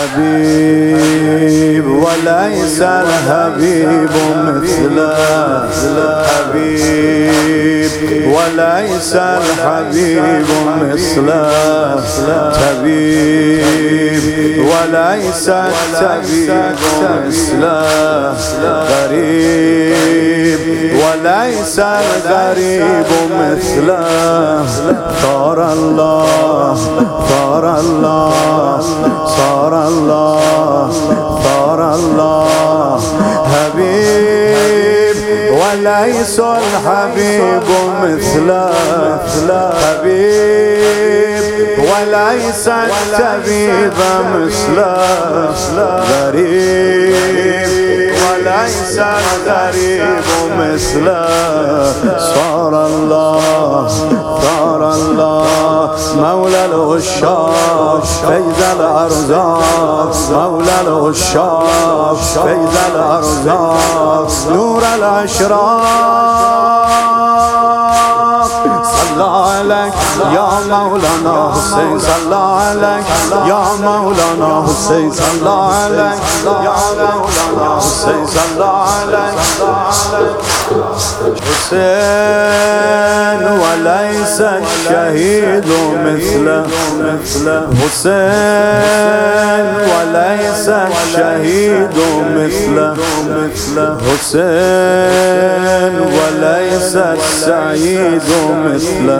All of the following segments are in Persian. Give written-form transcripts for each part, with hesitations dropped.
حبيب وليس الحبيب مثله حبيب وليس الحبيب مثله طبيب وليس الطبيب مثله غريب وليس الغريب مثله صار الله صار الله صار الله صار الله حبيب وليس الحبيب مثله حبيب وليس الطبيب مثله غريب وليس الغريب مثله صار الله صار الله مولى العشاق فيض الأرزاق مولى العشاق فيض الأرزاق نور الأشراق صلى عليك يا مولانا حسين صلى عليك يا مولانا حسين صلى عليك يا مولانا حسين صلى عليك حسين وليس الشهيد مثله حسين وليس الشهيد مثله حسين وليس السعيد مثله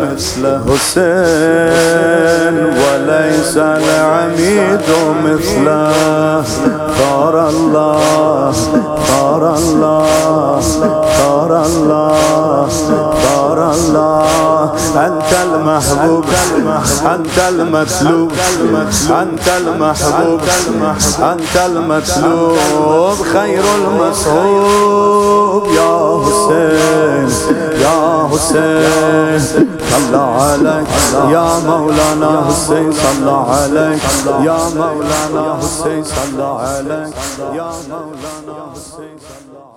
حسين وليس العميد مثله صار الله صار الله صار الله صار الله أنت المحبوب أنت المطلوب أنت المحبوب أنت المطلوب خير المصحوب يا حسين يا حسين صلى عليك يا مولانا حسين صلى عليك يا مولانا حسين صلى عليك يا مولانا حسين صلى